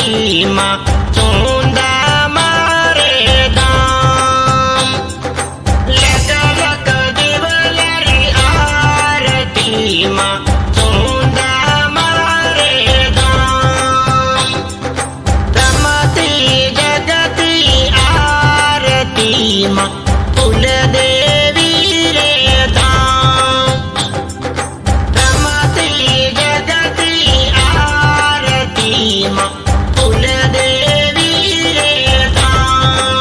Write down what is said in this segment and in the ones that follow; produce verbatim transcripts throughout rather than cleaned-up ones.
आरती माँ चूंदा मारे दाम लग लग दिवलरी आरती माँ चूंदा मारे दाम रमती जगती आरती माँ कुल देवी रे धाम रमती जगती आरती माँ कुल देवी रे धाम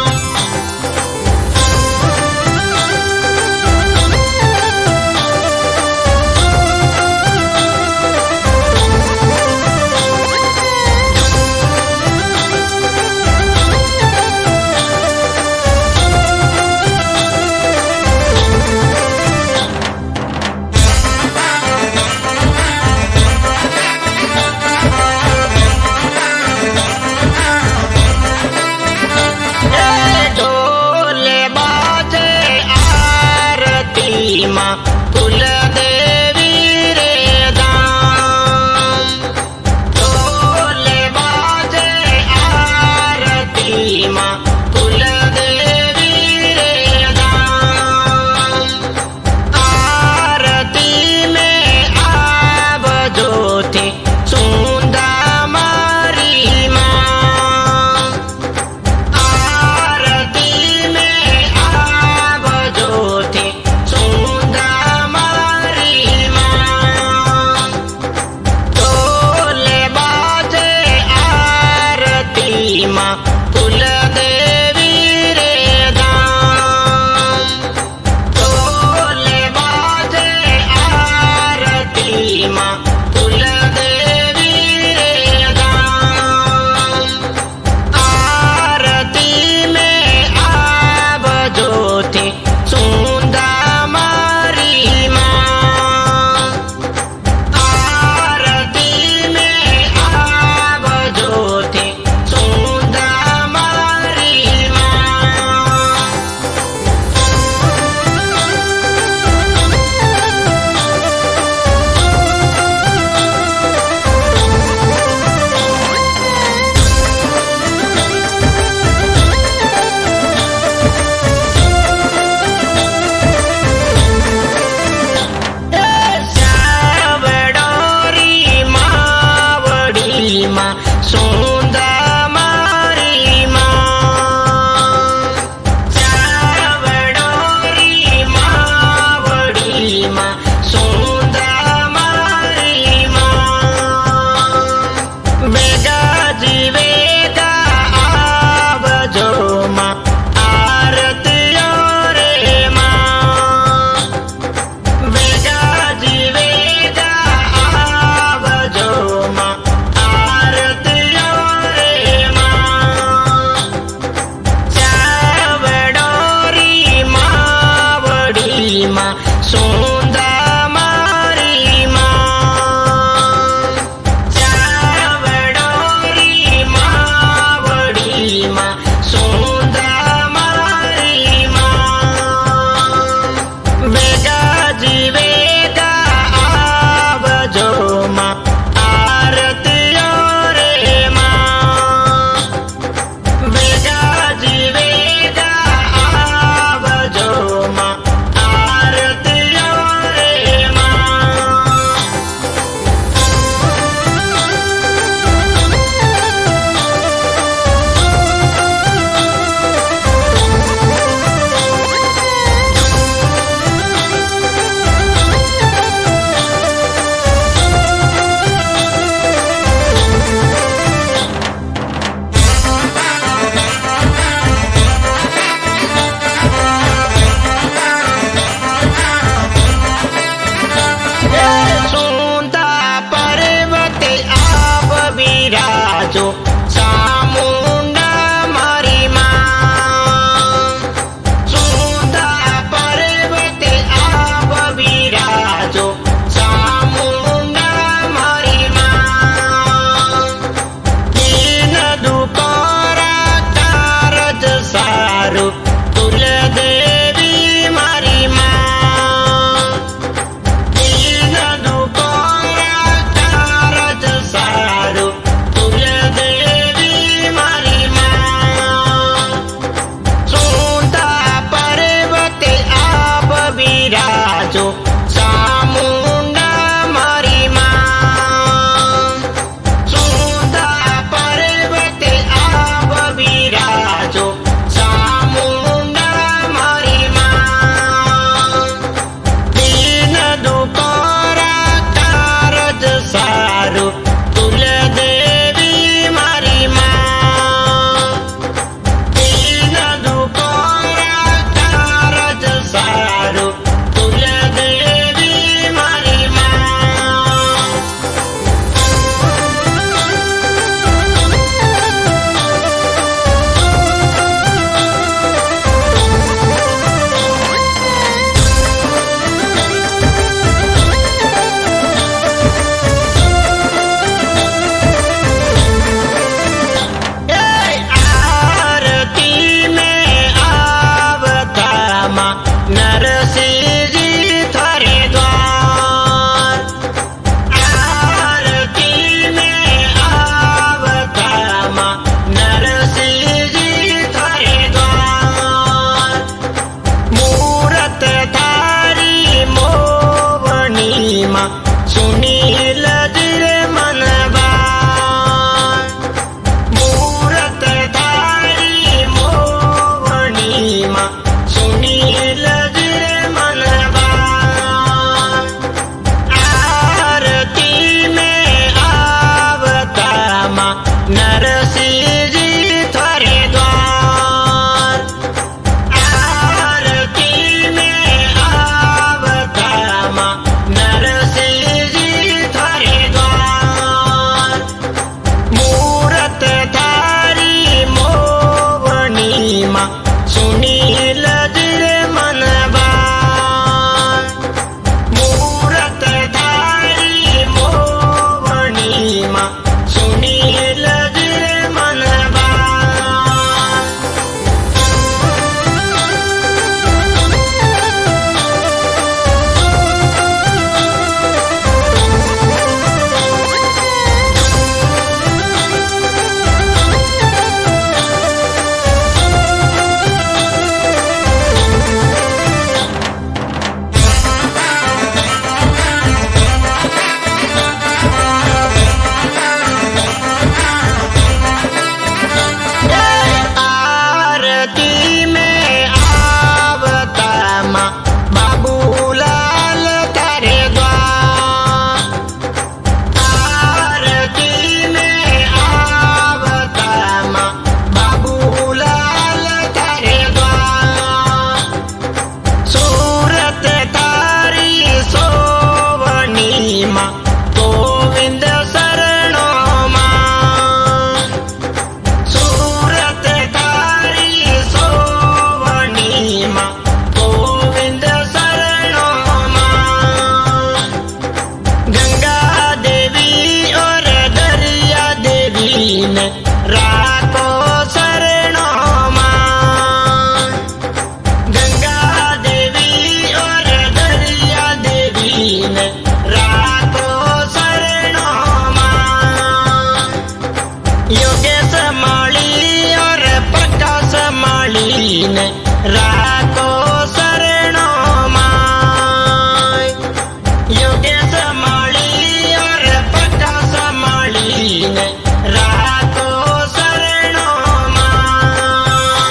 माँ कुल देवी रे धाम ढोल बाजे आरती माँ कुल देवी रे धाम आरती में आब ज्योति चूंदा मारी माँ आरती में आब ज्योति माँ कुल देवी रे धाम ढोल बाजे आरती माँ कुल देवी रे धाम आरती में आब ज्योति चूंदा मारी माँ आरती में आब ज्योति माँ चूंदा मारी माँ चावड़ोरी माँ बड़ी माँ चूंदा मारी माँ वेगा जी वेगा आब जो माँ आरती रे माँ वेगा जी वेगा आब जो माँ आरती राखो शरणों मां। गंगा देवी और दरिया देवी ने राखो शरणों मां। योगेश माली और प्रकाश माली ने राखो शरणों मां। योगेश माली और प्रकाश माली ने राखो शरणों मां।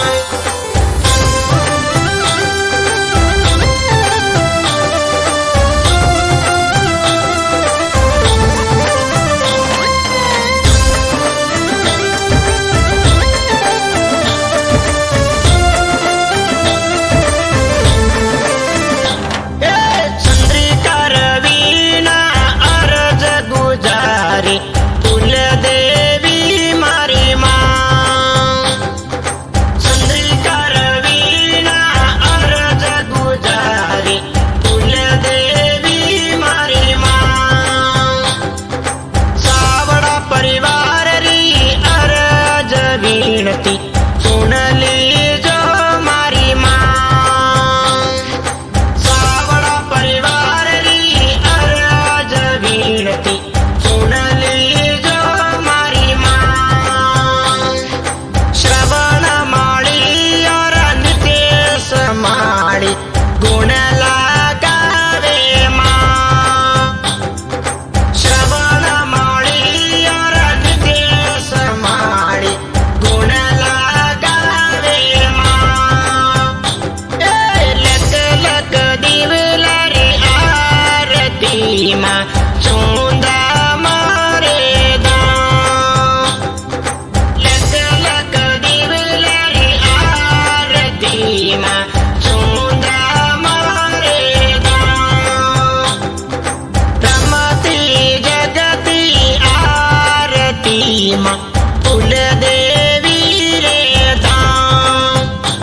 चंद्रिका रवीना अरज गुजारी कुल देवी मारी मां। चंद्रिका रवीना अरज गुजारी कुल देवी मारी मां। सावड़ा परिवार री अरज विनती सुन लीजो मारी मां। सावड़ा परिवार री अरज विनती सुन लीजो मारी मां। श्रवण माली और नितेश माली गुण लगावे मां। श्रवण माली और नितेश माली गुण लगावे मां। ए लग लग दिवला रे आरती मां चूंदा मारे दां। लग लग दिवला रे आरती मां चूंदा मारे दां। रमती जगती आरती मां कुल देवी रे दां।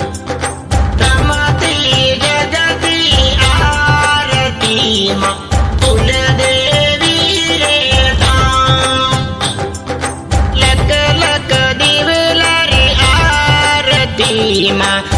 रमती जगती आरती मां कुल देवी रे दां। लग लग दिवला रे आरती मां